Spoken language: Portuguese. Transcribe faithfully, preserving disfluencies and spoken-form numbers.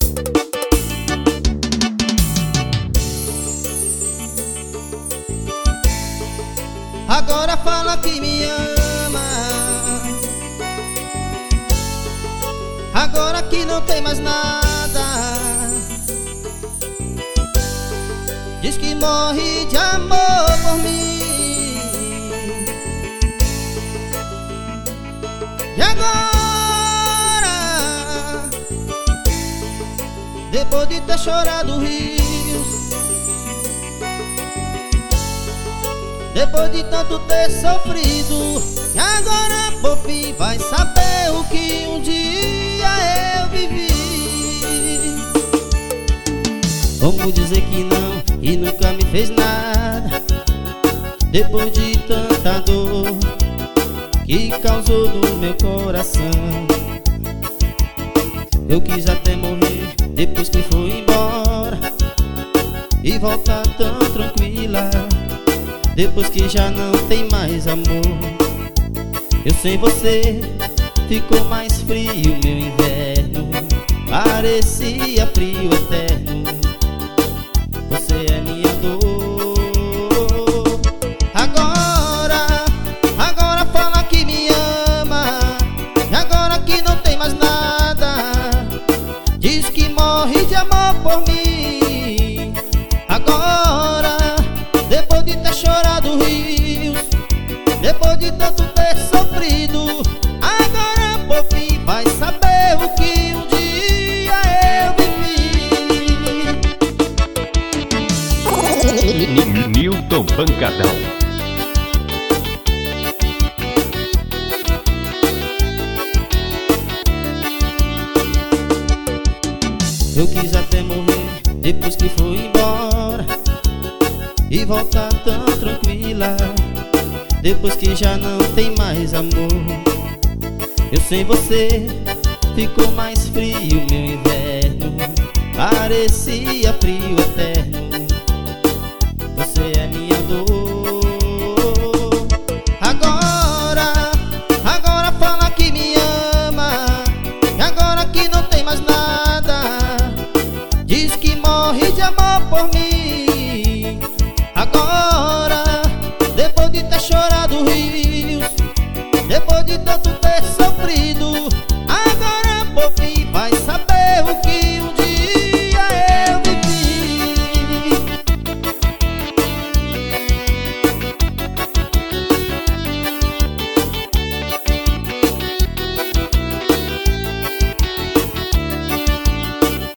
Agora fala que me ama, agora que não tem mais nada. Diz que morre de amor por mim. E agora, depois de ter chorado rios, depois de tanto ter sofrido, e agora por fim vai saber o que um dia eu vivi. Como dizer que não e nunca me fez nada, depois de tanta dor que causou no meu coração. Eu quis até morrer depois que foi embora e voltar tão tranquila, depois que já não tem mais amor. Eu sem você ficou mais frio meu inverno, parecia frio eterno. Você é minha dor. Agora, agora fala que me ama, e agora que não tem mais nada, diz que morre de amor por mim. Agora, depois de ter chorado rios, depois de tanto ter sofrido, agora por fim vai saber o que um dia eu vivi. Nilton Pancadão. Eu quis até morrer depois que foi embora e voltar tão tranquila, depois que já não tem mais amor. Eu sem você ficou mais frio meu inverno, parecia frio